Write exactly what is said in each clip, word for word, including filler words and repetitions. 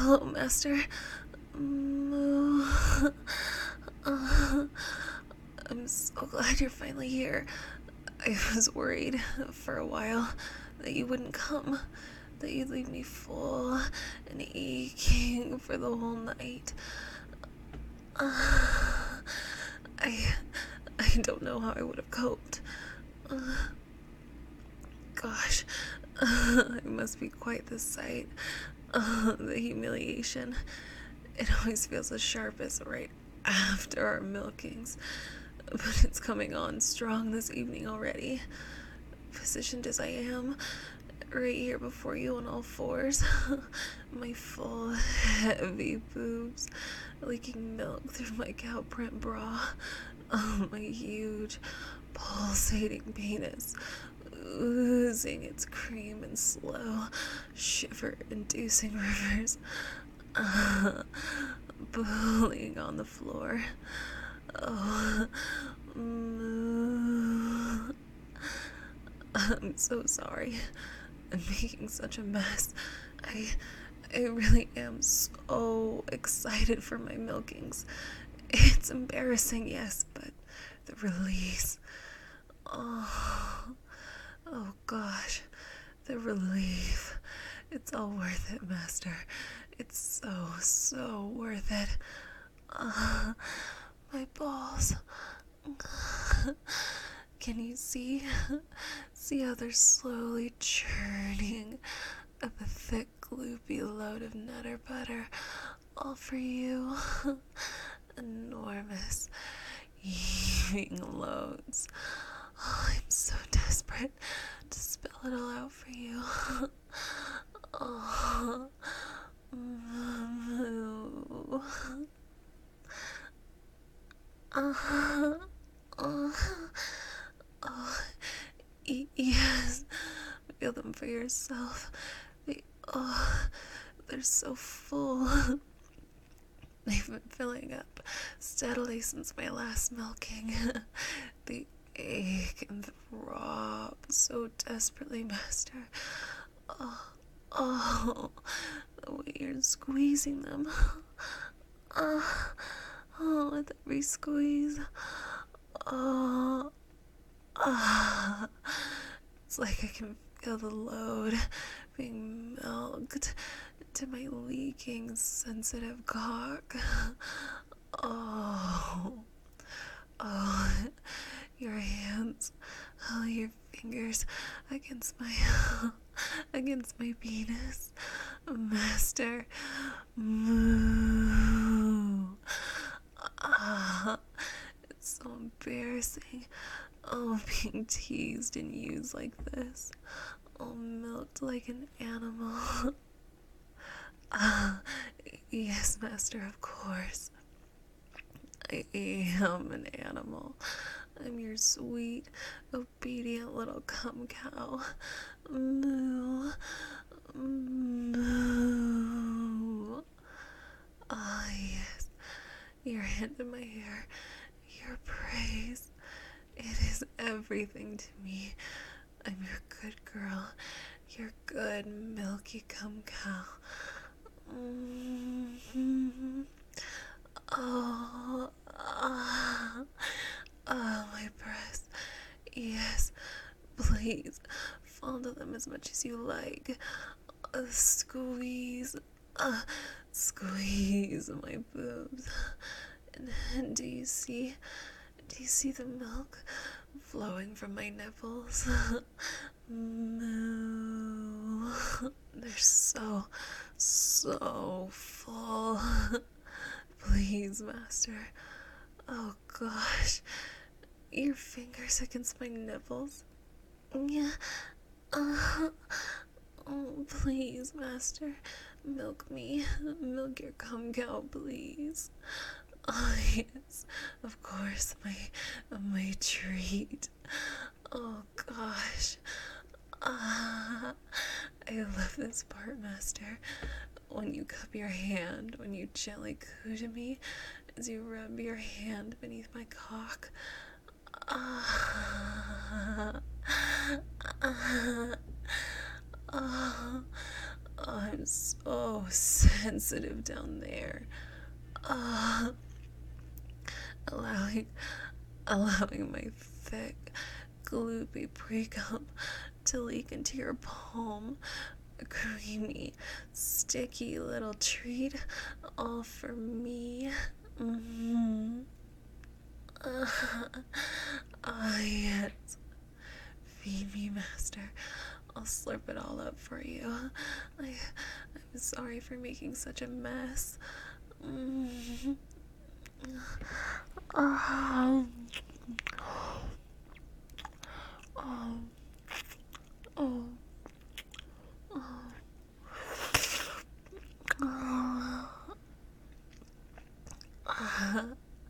hello, Master. Moo. Uh, I'm so glad you're finally here. I was worried for a while that you wouldn't come, that you'd leave me full and aching for the whole night. Uh, I, I don't know how I would have coped. Uh, gosh, uh, it must be quite the sight. Uh, the humiliation. It always feels the sharpest right after our milkings, but it's coming on strong this evening already. Positioned as I am, right here before you on all fours, my full, heavy boobs leaking milk through my cow print bra, oh, my huge, pulsating penis oozing its cream in slow, shiver-inducing rivers, uh, bullying on the floor. Oh, moo. I'm so sorry. I'm making such a mess. I, I really am so excited for my milkings. It's embarrassing, yes, but the release. Oh, oh gosh, the relief. It's all worth it, Master. It's so, so worth it. Uh, my balls. Can you see? See how they're slowly churning up a thick, gloopy load of nutter butter, all for you. Enormous, heaving loads. Oh, I'm so desperate to spill it all out for you. Oh, moo. Uh-huh. Uh, oh, y- yes. Feel them for yourself. They, oh, they're so full. They've been filling up steadily since my last milking. They ache and throb so desperately, Master. Oh, oh, the way you're squeezing them. Oh, oh, with every squeeze. Oh, ah. It's like I can feel the load being milked into my leaking, sensitive cock. Oh, oh, your hands, oh, your fingers against my, against my penis. Master, moo. Ah, it's so embarrassing. Oh, being teased and used like this. Oh, milked like an animal. Ah, yes, Master, of course. I am an animal. I'm your sweet, obedient little cum cow. Moo. Moo. Ah, yes. Your hand in my hair. Your praise. It is everything to me. I'm your good girl. Your good, milky cum cow. Mm-hmm. Oh, ah, oh, my breasts. Yes, please, fondle them as much as you like. Uh, squeeze, uh, squeeze my boobs. And, and do you see, do you see the milk flowing from my nipples? Moo. They're so, so full. Please, Master. Oh gosh. Your fingers against my nipples. Yeah. Uh, oh, please, Master. Milk me. Milk your cum cow, please. Oh, yes. Of course, my, my treat. Oh gosh. Ah, I love this part, Master. When you cup your hand, when you gently coo to me, as you rub your hand beneath my cock. Ah, ah, ah, oh, I'm so so sensitive down there. Uh, allowing, allowing my thick, gloopy pre-cum to leak into your palm. A creamy, sticky little treat, all for me. Mm-hmm. Uh, ah, yes. Feed me, master. I'll slurp it all up for you. I, I'm sorry for making such a mess. Mm-hmm. Oh. Oh. Oh. Oh. Uh,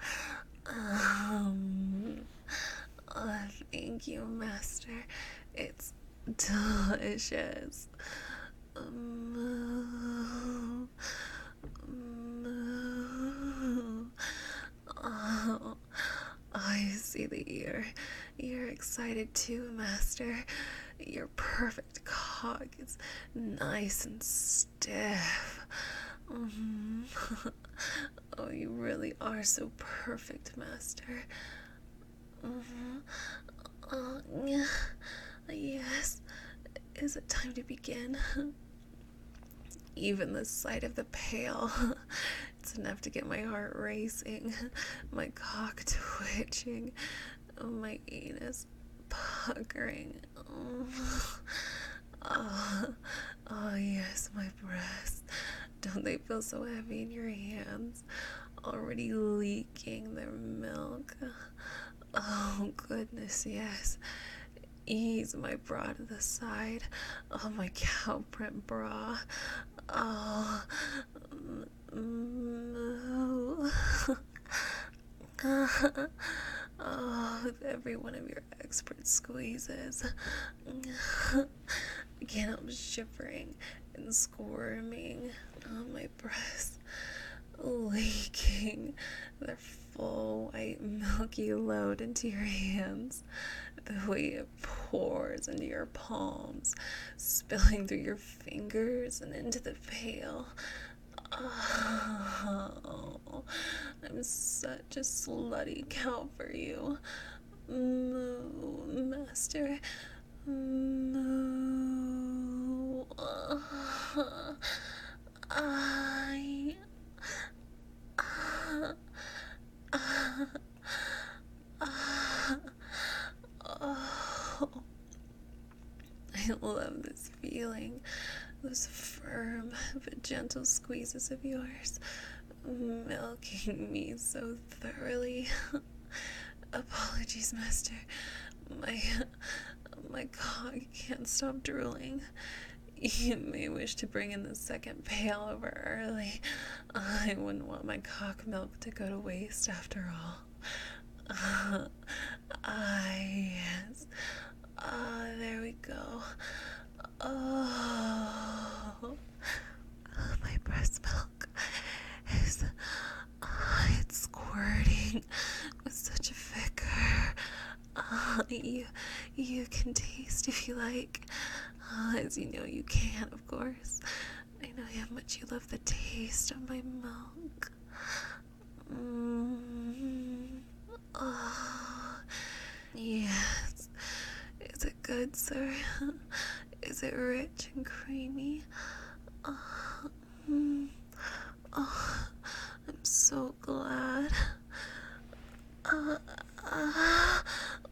um, oh, thank you, master. It's delicious. Um, um, oh, I see that you're, you're excited too, master. Your perfect cock is nice and stiff. Mm-hmm. Oh, you really are so perfect, master. Mm-hmm. Uh, yeah. Yes. Is it time to begin? Even the sight of the pail, it's enough to get my heart racing, my cock twitching, my anus puckering. Oh, oh yes, my breasts. Don't they feel so heavy in your hands? Already leaking their milk. Oh, goodness, yes. Ease my bra to the side. Oh, my cow print bra. Oh, mm, oh, with every one of your expert squeezes. I can't help shivering and squirming. Oh, my breasts leaking their full white milky load into your hands. The way it pours into your palms, spilling through your fingers and into the pail. Oh, I'm such a slutty cow for you. Moo, master. Moo. I. Oh, I love this feeling. Those firm but gentle squeezes of yours, milking me so thoroughly. Apologies, master. My, my cock can't stop drooling. You may wish to bring in the second pail over early. I wouldn't want my cock milk to go to waste after all. Uh, ah, yes. Ah, there we go. Oh, my breast milk is, uh, it's squirting with such a vigor. Uh, you, you can taste if you like, uh, as you know you can, of course. I know how much you love the taste of my milk. Mm. Oh, yes. Is it good, sir? Is it rich and creamy? Oh, mm. Oh, I'm so glad. Uh, uh,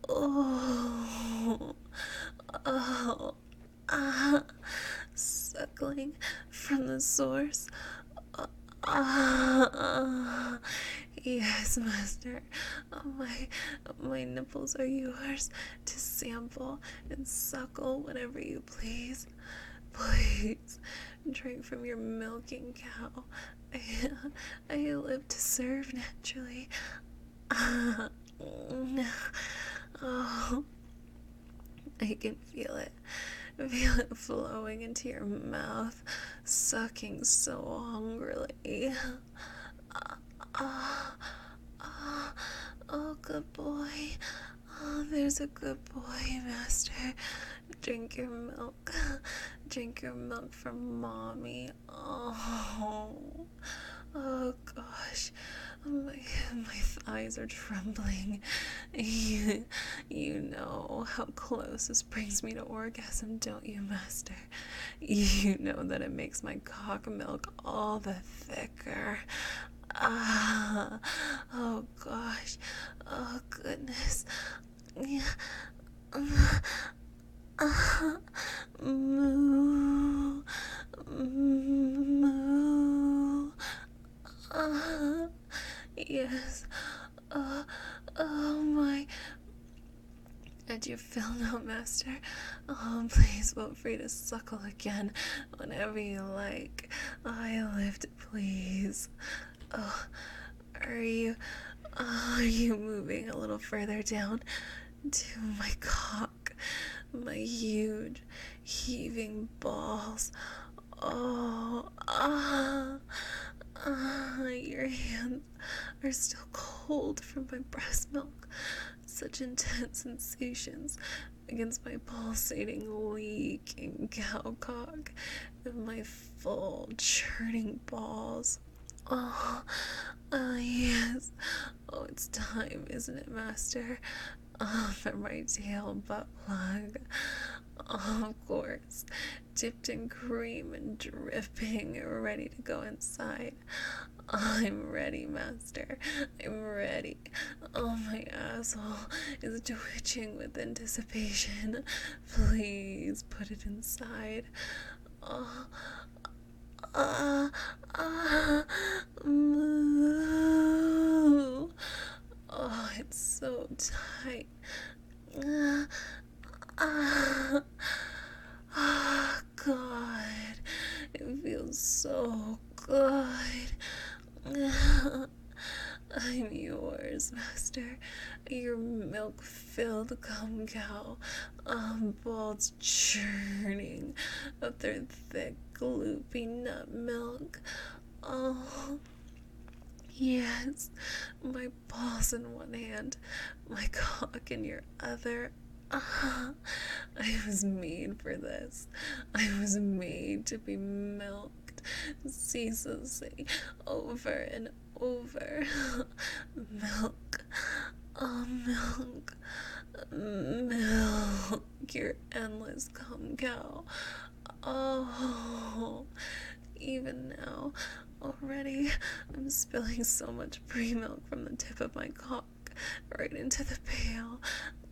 oh, oh, uh, suckling from the source. Uh, uh, yes, master. Oh, my, my nipples are yours to sample and suckle whenever you please. Please, drink from your milking cow. I, I live to serve naturally. Uh, oh, I can feel it. Feel it flowing into your mouth, sucking so hungrily. Uh, uh, uh, oh, good boy. Oh, there's a good boy, Master. Drink your milk. Drink your milk from Mommy. Oh, oh gosh. My, my thighs are trembling. You, you know how close this brings me to orgasm, don't you, Master? You know that it makes my cock milk all the thicker. Ah, oh gosh. Oh goodness. Yeah. Uh, moo. Moo. Uh, yes. Uh, oh my. And you feel now, Master? Oh, please feel free to suckle again whenever you like. I lift, please. Oh, are you, oh, are you moving a little further down to my cock? My huge, heaving balls. Oh, ah, ah, your hands are still cold from my breast milk. Such intense sensations against my pulsating, leaking cow cock and my full, churning balls. Oh, ah, yes. Oh, it's time, isn't it, Master? Oh, for my tail butt plug. Oh, of course. Dipped in cream and dripping, ready to go inside. I'm ready, Master. I'm ready. Oh, my asshole is twitching with anticipation. Please put it inside. Oh, ah, ah, moo. Oh, it's so tight. Ah, ah, ah, God. It feels so good. I'm yours, Master. Your milk-filled cum cow, um, balls churning of their thick, gloopy nut milk. Oh, yes, my balls in one hand, my cock in your other. Ah, I was made for this. I was made to be milked ceaselessly over and over. Milk, oh, milk, milk, your endless cum cow. Oh, even now, already, I'm spilling so much pre-milk from the tip of my cock right into the pail.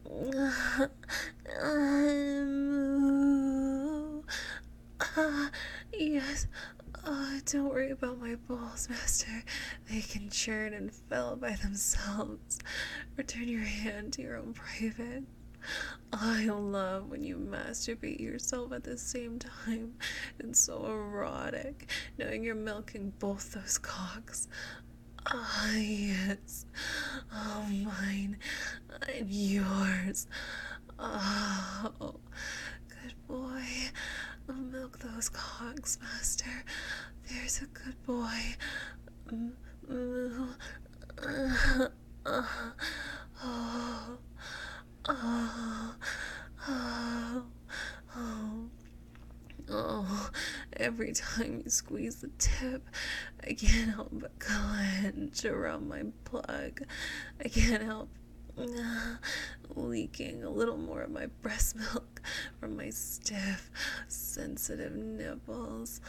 Um, uh, yes. Uh, don't worry about my balls, Master. They can churn and fill by themselves. Return your hand to your own private. I love when you masturbate yourself at the same time. It's so erotic, knowing you're milking both those cocks. Ah, yes. Oh, mine and yours. Oh, good boy. Milk those cocks, Master. There's a good boy. Moo. Uh, uh, oh, oh, oh, oh. Oh, every time you squeeze the tip, I can't help but clench around my plug. I can't help uh, leaking a little more of my breast milk from my stiff, sensitive nipples.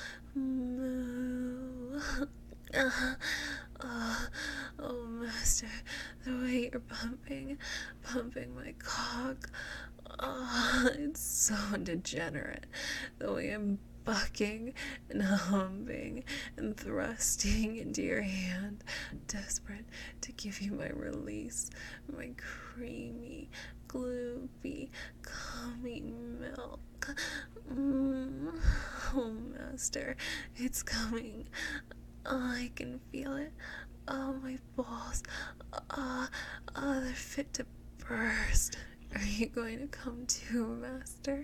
Moo. Uh, uh, oh, Master, the way you're pumping, pumping my cock. Oh, it's so degenerate. The way I'm bucking and humping and thrusting into your hand, desperate to give you my release, my creamy, gloopy, cummy milk. Mm. Oh, Master, it's coming. Oh, I can feel it. Oh, my balls. Oh, oh, they're fit to burst. Are you going to come too, Master?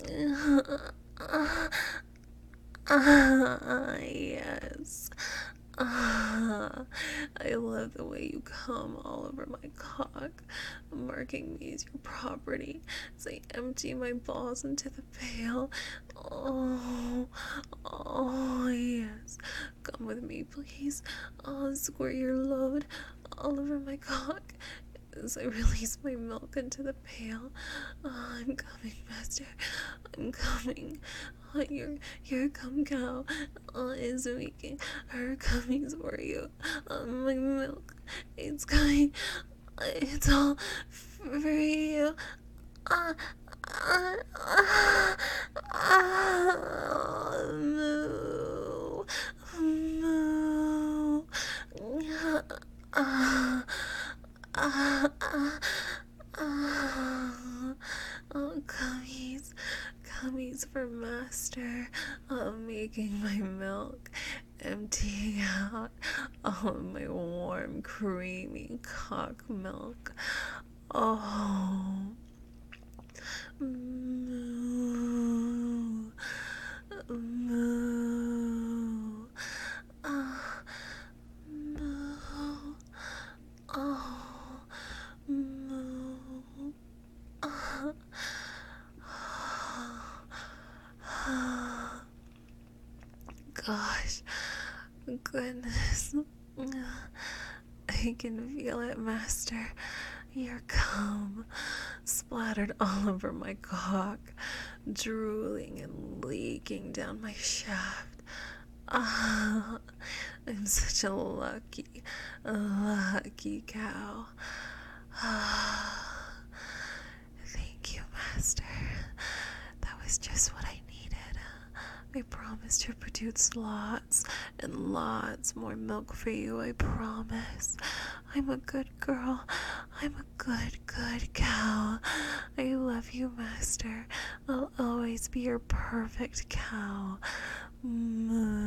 Ah, yes. Ah, I love the way you come all over my cock, marking me as your property as I empty my balls into the pail. Oh, oh, yes. Come with me, please. I'll squirt your load all over my cock as I release my milk into the pail. Oh, I'm coming, master. I'm coming. Oh, your, your cum cow uh, is making her cummies for you. Uh, my milk, it's coming. It's all for you. Uh, uh, uh, uh, moo, moo. Uh, uh, uh, uh, uh, oh, cummies, cummies for master. I'm making my milk, emptying out all of my warm, creamy cock milk. Oh, moo, moo, ah, moo, oh, moo, ah, ah. Gosh, goodness. I can feel it, master. Your cum splattered all over my cock, drooling and leaking down my shaft. Ah, I'm such a lucky, lucky cow. Ah, thank you, master. That was just what I needed. I promise to produce lots and lots more milk for you, I promise. I'm a good girl. I'm a good, good cow. I love you, master. I'll always be your perfect cow. Moo.